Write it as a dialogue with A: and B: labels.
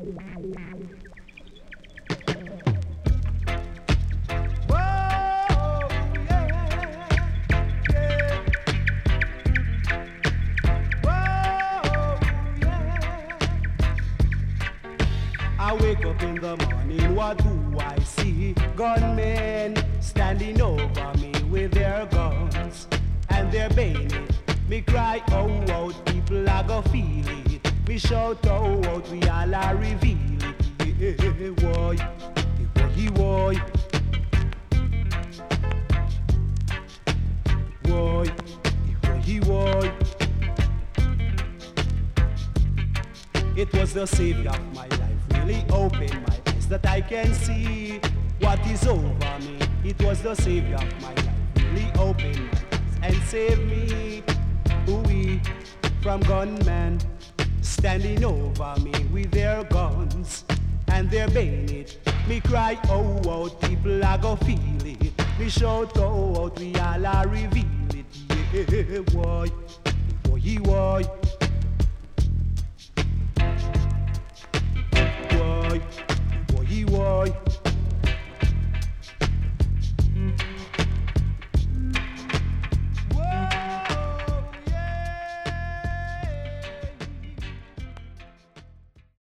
A: I wake up in the morning, what do I see? Gunmen standing over me with their guns and their bayonet. Me cry, oh, out, people I go feel it. Me shout, oh, out, we all are reveal it. Yeah, boy, boy, boy, boy. It was the savior of my life. Really open my eyes that I can see what is over me. It was the savior of my life. Really open my eyes and save me, ooh, from gunmen standing over me with their guns and their bayonet. Me cry, oh, out, people I go feel it. Me shout, oh, out, we all are reveal it. Yeah, boy, boy, boy.